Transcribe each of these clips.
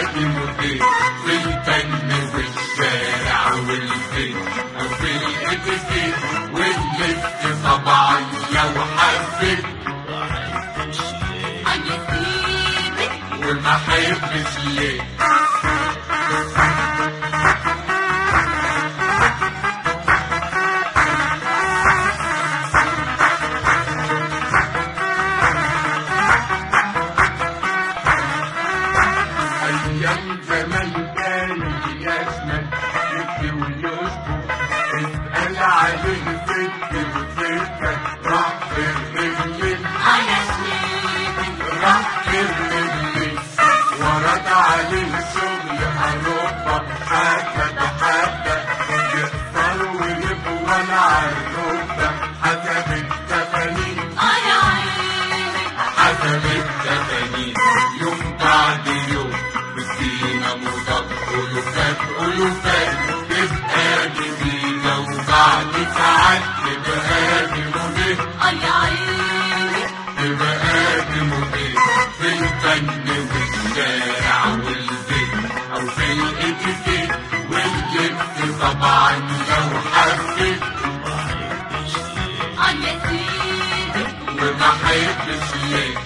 ادي مدير في الفن والشارع والبيت او في الاتيكيت واللبس طبعا لو حبيت وما حبش ليه. أيام زمان كان يشمل يبكي ويشكو اسأل عليه ست وستة راح في الرجل راح في الرجل ورد عليه شغل أوروبا حتى بحتى يقصر ويلف ولا عالركبة حسب التفانين حسب التفانين يوم بعد يوم مسكينة مضاد ألوفات ألوفات تبقى جميلة وبعد ساعات تبقى جميلة تبقى جميلة في الفن والشارع والبيت أو في الاتيكيت واللبس طبعا لو حبيت وما حبش ليه.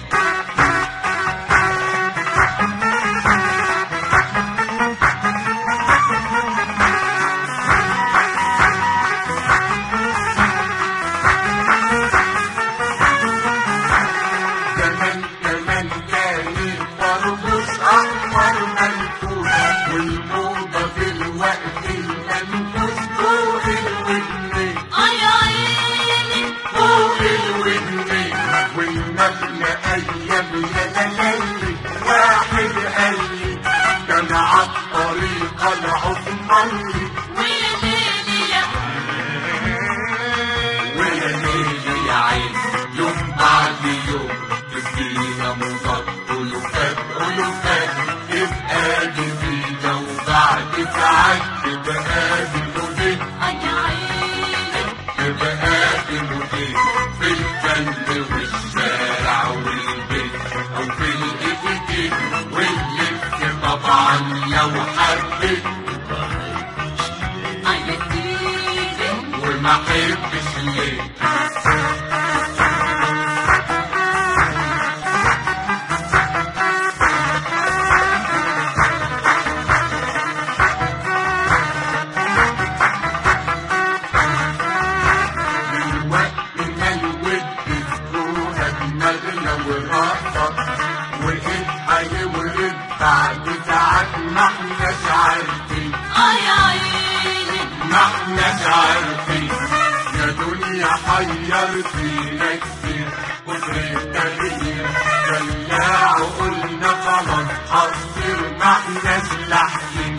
والموضة في الوقت المنفوس فوق الودن فوق الودن والنخل أيام يتللي واحد قال لي كان عالطريقة العثماني ويا ليلي يا عين يوم بعد يوم تسقينا مضاد ألوفات ألوفات تبقى جديدة وبعد ساعات تبقى جديدة تبقى جديدة في الفن والشارع والبيت أو في الاتيكيت واللبس طبعا لو حبيت وما حبش ليه. والرقصة والإضحى والرد بعد ساعات ما احناش عارفين ما احناش عارفين يا دنيا حيرتينا كتير كتر التغيير دلع وقلنا خلاص حصر ما احناش لاحقين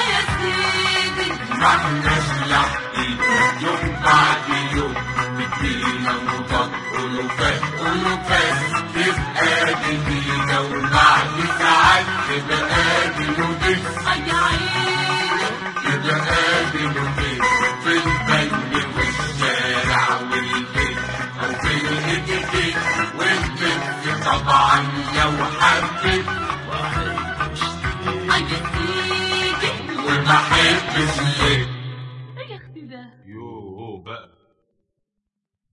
ما احناش لاحقين يوم بعد يوم بتجينا مضاد ألوفات ألوفات تبقى جديدة وبعد ساعات تبقى جديدة تبقى جديدة في الفن والشارع والبيت أو في الاتيكيت واللبس طبعا لو حبيت وما حبش ليه.